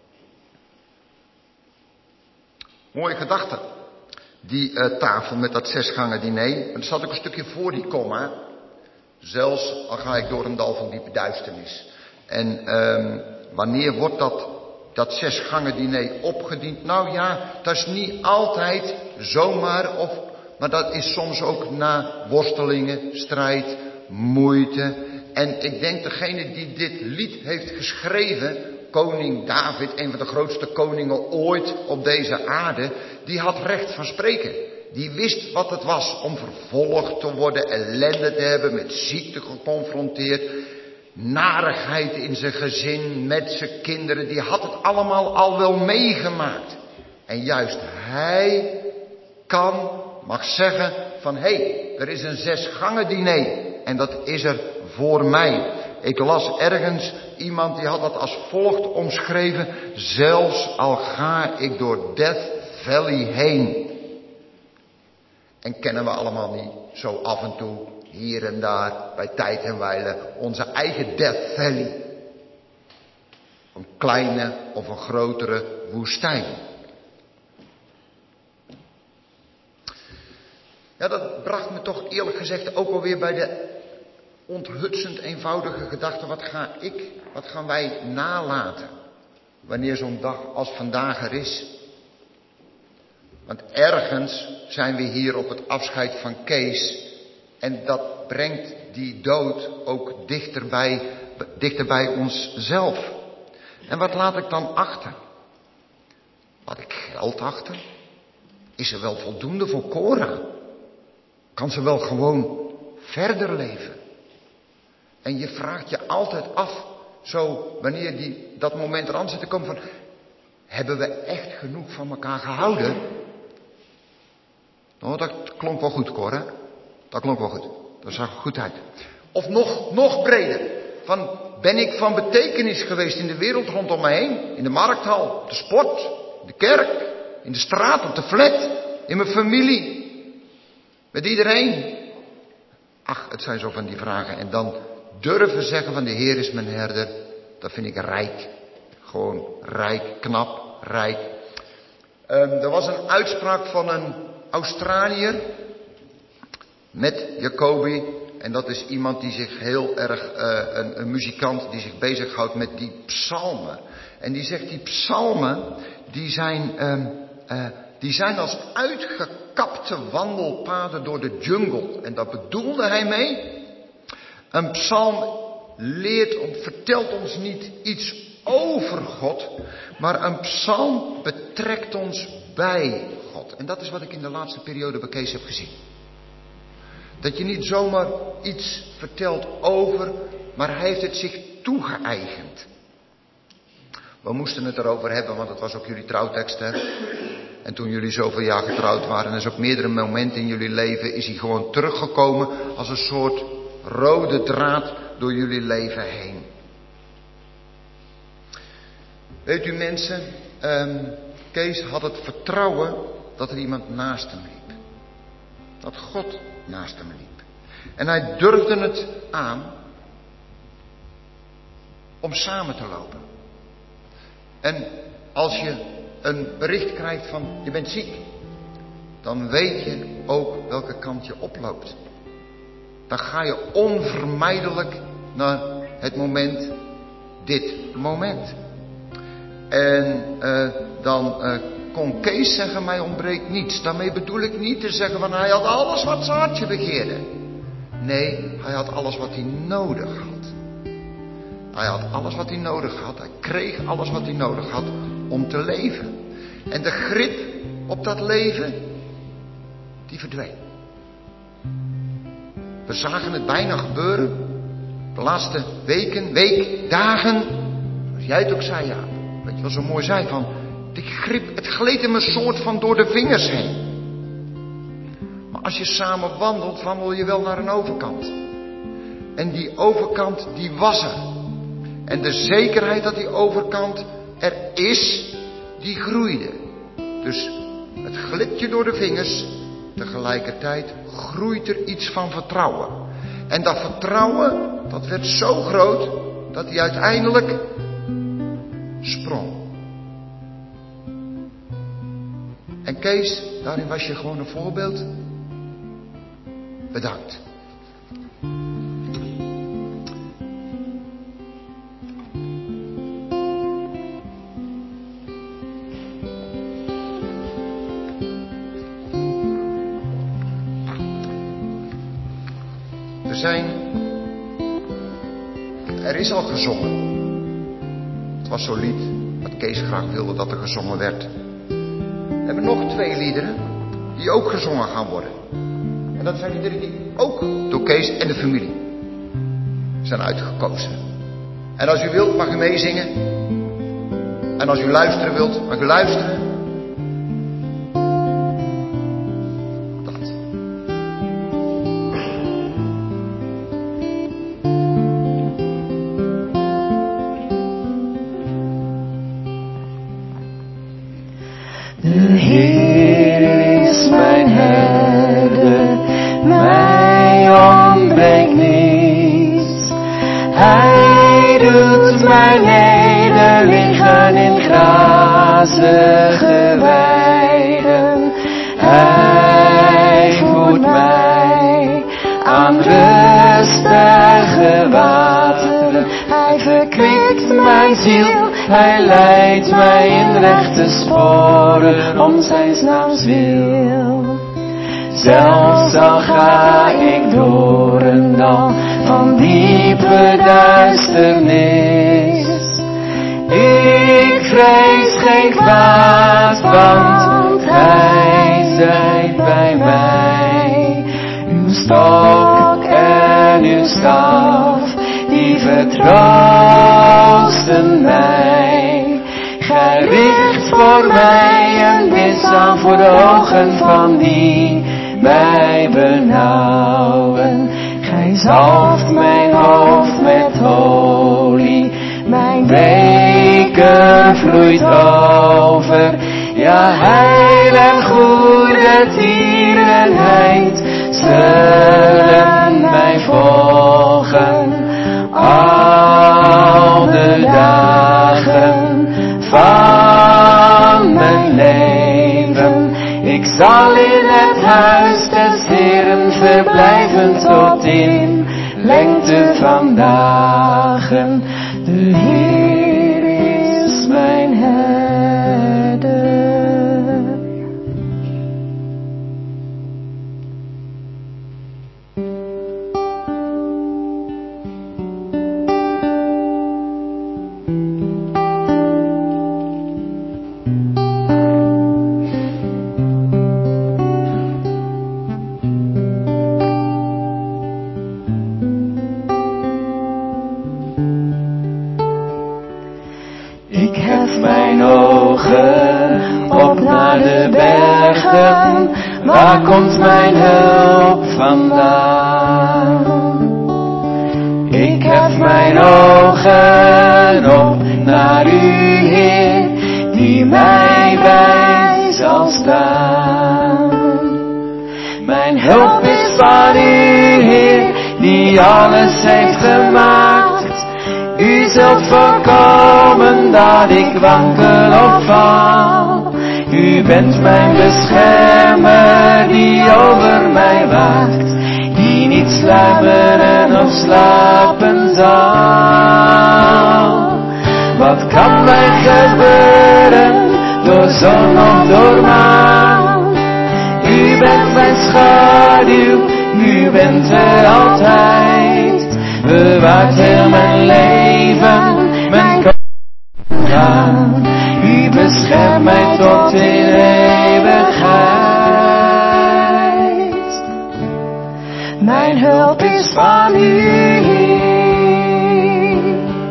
Mooie gedachte. Die uh, tafel met dat zesgangen diner. Er zat ook een stukje voor die komma. Zelfs al ga ik door een dal van diepe duisternis. En um, wanneer wordt dat, dat zesgangen diner opgediend? Nou ja, dat is niet altijd zomaar, of, maar dat is soms ook na worstelingen, strijd, moeite. En ik denk degene die dit lied heeft geschreven, koning David, een van de grootste koningen ooit op deze aarde, die had recht van spreken. Die wist wat het was om vervolgd te worden, ellende te hebben, met ziekte geconfronteerd, narigheid in zijn gezin, met zijn kinderen. Die had het allemaal al wel meegemaakt. En juist hij kan, mag zeggen van: hé, hey, er is een zesgangen diner en dat is er voor mij. Ik las ergens iemand die had dat als volgt omschreven: zelfs al ga ik door Death Valley heen. En kennen we allemaal niet zo af en toe, hier en daar, bij tijd en wijle, onze eigen Death Valley. Een kleine of een grotere woestijn. Ja, dat bracht me toch eerlijk gezegd ook alweer bij de onthutsend eenvoudige gedachte: wat ga ik, wat gaan wij nalaten wanneer zo'n dag als vandaag er is? Want ergens zijn we hier op het afscheid van Kees en dat brengt die dood ook dichterbij, dichterbij onszelf. En wat laat ik dan achter? Laat ik geld achter? Is er wel voldoende voor Cora? Kan ze wel gewoon verder leven? En je vraagt je altijd af, zo wanneer die, dat moment eraan zit te komen, van: hebben we echt genoeg van elkaar gehouden? Nou, dat klonk wel goed, Cor, hè? Dat klonk wel goed. Dat zag er goed uit. Of nog, nog breder. Van: ben ik van betekenis geweest in de wereld rondom mij heen? In de markthal, op de sport, in de kerk, in de straat, op de flat, in mijn familie. Met iedereen? Ach, het zijn zo van die vragen. En dan durven zeggen van de Heer is mijn herder. Dat vind ik rijk. Gewoon rijk, knap, rijk. Um, er was een uitspraak van een Australiër. Met Jacobi. En dat is iemand die zich heel erg, uh, een, een muzikant die zich bezighoudt met die psalmen. En die zegt die psalmen, die zijn, um, uh, die zijn als uitgekapte wandelpaden door de jungle. En daar bedoelde hij mee. Een psalm leert ons, vertelt ons niet iets over God, maar een psalm betrekt ons bij God. En dat is wat ik in de laatste periode bij Kees heb gezien. Dat je niet zomaar iets vertelt over, maar hij heeft het zich toegeëigend. We moesten het erover hebben, want het was ook jullie trouwtekst, hè. En toen jullie zoveel jaar getrouwd waren, en er is op meerdere momenten in jullie leven, is hij gewoon teruggekomen als een soort rode draad door jullie leven heen. Weet u mensen, um, Kees had het vertrouwen dat er iemand naast hem liep. Dat God naast hem liep. En hij durfde het aan om samen te lopen. En als je een bericht krijgt van je bent ziek, dan weet je ook welke kant je oploopt. Dan ga je onvermijdelijk naar het moment, dit moment. En uh, dan uh, kon Kees zeggen, mij ontbreekt niets. Daarmee bedoel ik niet te zeggen van hij had alles wat zijn hartje begeerde. Nee, hij had alles wat hij nodig had. Hij had alles wat hij nodig had. Hij kreeg alles wat hij nodig had om te leven. En de grip op dat leven, die verdween. We zagen het bijna gebeuren. De laatste weken, week, dagen. Zoals jij het ook zei, ja. Weet je wat zo mooi zei van, die grip, het gleed hem een soort van door de vingers heen. Maar als je samen wandelt, wandel je wel naar een overkant. En die overkant, die was er. En de zekerheid dat die overkant er is, die groeide. Dus het glipt je door de vingers. Tegelijkertijd groeit er iets van vertrouwen. En dat vertrouwen, dat werd zo groot, dat hij uiteindelijk sprong. En Kees, daarin was je gewoon een voorbeeld. Bedankt. Er zijn, er is al gezongen. Het was zo'n lied wat Kees graag wilde dat er gezongen werd. We hebben nog twee liederen die ook gezongen gaan worden. En dat zijn liederen die ook door Kees en de familie zijn uitgekozen. En als u wilt mag u meezingen. En als u luisteren wilt mag u luisteren. Hij leidt mij in rechte sporen om zijn naams wil. Zelfs al ga ik door een dal van diepe duisternis. Ik vrees geen kwaad, want hij zijt bij mij. Uw stok en uw staf, die vertroosten mij. Gij richt voor mij een wis aan voor de ogen van die mij benauwen. Gij zalft mijn hoofd met olie, mijn beker vloeit over. Ja, heil en goede tierenheid zullen mij volgen al de dagen van mijn leven. Ik zal in het huis des Heeren verblijven tot in lengte van dagen. De Heer is mijn herder. Waar komt mijn hulp vandaan? Ik hef mijn ogen op naar u, Heer, die mij bij zal staan. Mijn hulp is van u, Heer, die alles heeft gemaakt. U zult voorkomen dat ik wankel of val. U bent mijn beschermer die over mij waakt, die niet sluimeren of slapen zal. Wat kan mij gebeuren, door zon of door maan? U bent mijn schaduw, u bent er altijd. Bewaart heel mijn leven, mijn komen gaan. U beschermt mij tot in eeuwigheid. Mijn hulp is van u, Heer.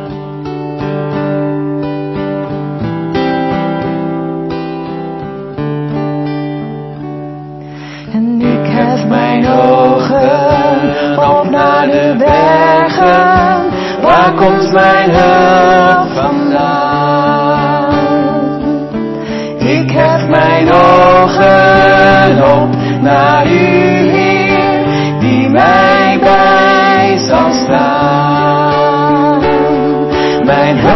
En ik hef mijn ogen op naar de bergen. Waar komt mijn hulp vandaan? Ik hef mijn ogen op naar u, Heer, die mij bij zal staan. Mijn hulp,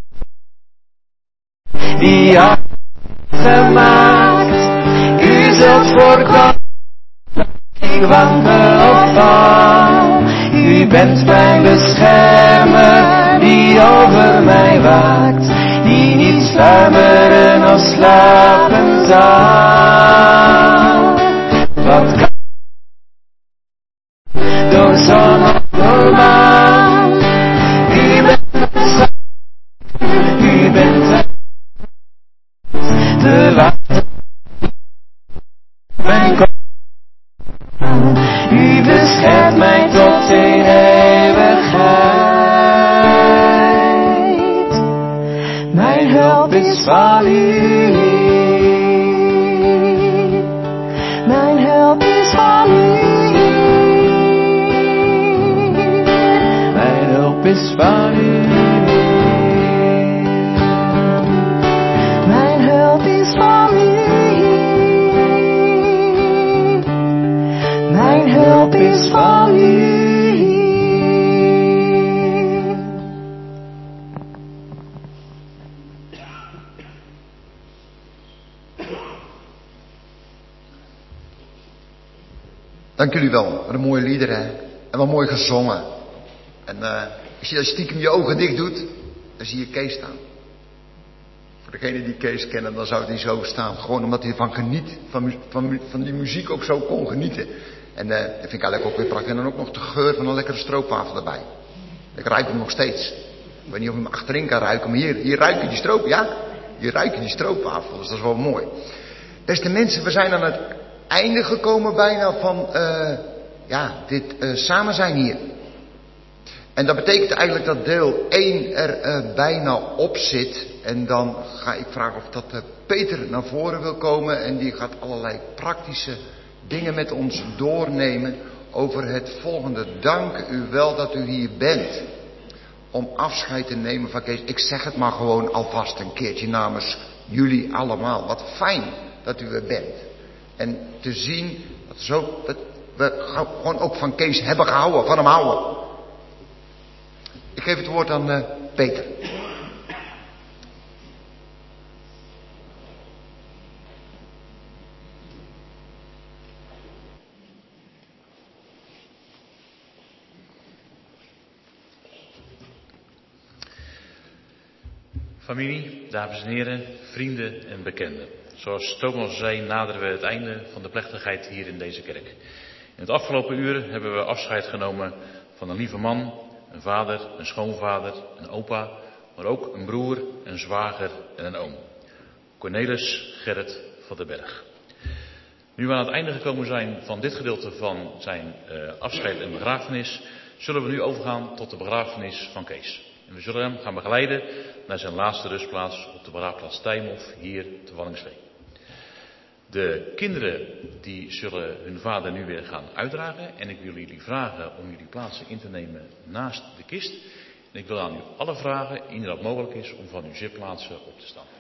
die had gemaakt, u zult voorkomen dat ik wankel of val. U bent mijn beschermer, die over mij waakt, die niet sluimeren of slapen zal. Wat kan door zon of door maan? U bent mijn schaduw, u bent de water, mijn kop. U beschermt mij tot in eeuwigheid. Mijn hulp is van u. Mijn hulp is van u. Mijn hulp is van u. Mijn hulp is van u. Mijn hulp is van u. Dank jullie wel. Wat een mooie liederen, hè? En wat mooi gezongen. En uh, als je stiekem je ogen dicht doet, dan zie je Kees staan. Voor degenen die Kees kennen, dan zou het niet zo staan. Gewoon omdat hij ervan geniet, van, van, van die muziek ook zo kon genieten. En uh, dat vind ik eigenlijk ook weer prachtig. En dan ook nog de geur van een lekkere stroopwafel erbij. Ik ruik hem nog steeds. Ik weet niet of je hem achterin kan ruiken, maar hier, hier ruik je die stroop, ja? Hier ruik je die stroopwafel, dus dat is wel mooi. Beste mensen, we zijn aan het einde gekomen bijna van uh, ja, dit uh, samen zijn hier. En dat betekent eigenlijk dat deel één er uh, bijna op zit. En dan ga ik vragen of dat uh, Peter naar voren wil komen. En die gaat allerlei praktische dingen met ons doornemen over het volgende. Dank u wel dat u hier bent. Om afscheid te nemen van Kees. Ik zeg het maar gewoon alvast een keertje namens jullie allemaal. Wat fijn dat u er bent. En te zien dat, zo, dat we gewoon ook van Kees hebben gehouden, van hem houden. Ik geef het woord aan uh, Peter. Familie, dames en heren, vrienden en bekenden. Zoals Thomas zei, naderen we het einde van de plechtigheid hier in deze kerk. In het afgelopen uur hebben we afscheid genomen van een lieve man, een vader, een schoonvader, een opa, maar ook een broer, een zwager en een oom. Cornelis Gerrit van den Berg. Nu we aan het einde gekomen zijn van dit gedeelte van zijn uh, afscheid en begrafenis, zullen we nu overgaan tot de begrafenis van Kees. En we zullen hem gaan begeleiden naar zijn laatste rustplaats op de begraafplaats Tijmhof hier te Waddinxveen. De kinderen die zullen hun vader nu weer gaan uitdragen en ik wil jullie vragen om jullie plaatsen in te nemen naast de kist. En ik wil aan u alle vragen, indien dat mogelijk is, om van uw zitplaatsen op te staan.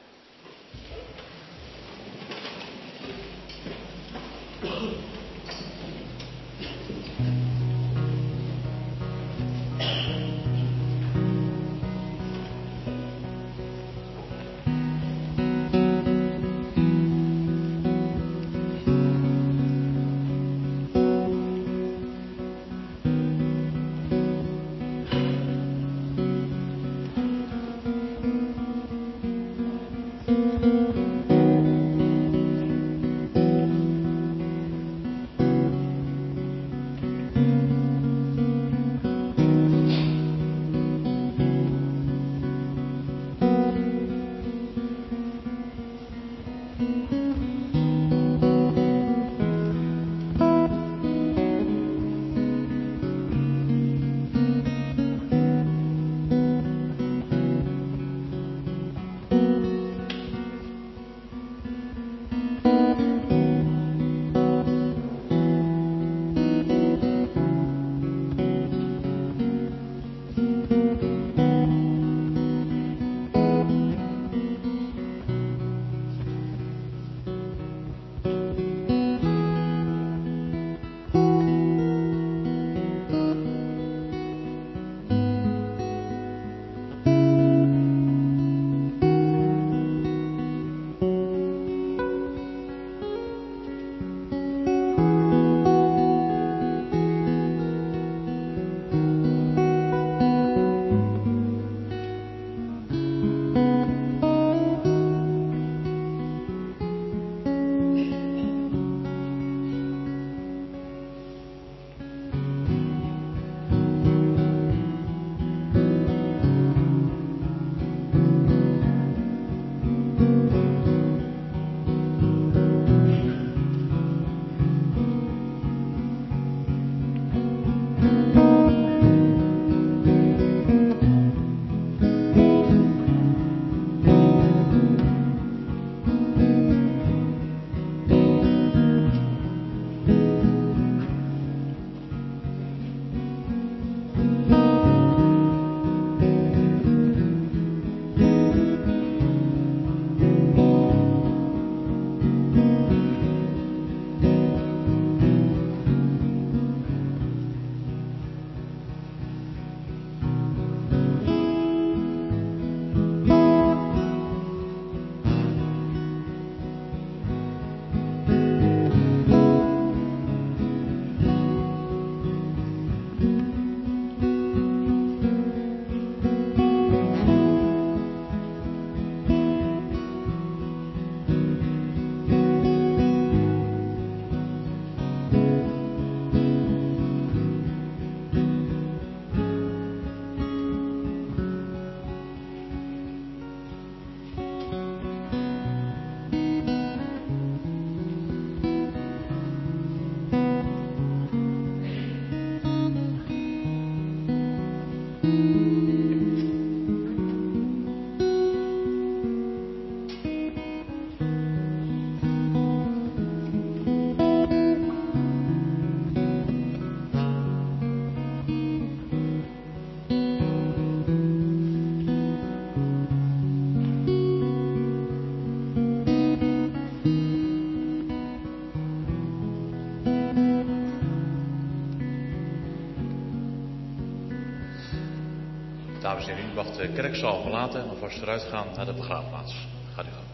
dames en heren, u mag de kerkzaal verlaten en alvast vooruit gaan naar de begraafplaats. Gaat u gang.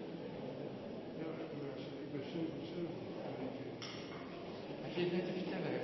Je net te vertellen.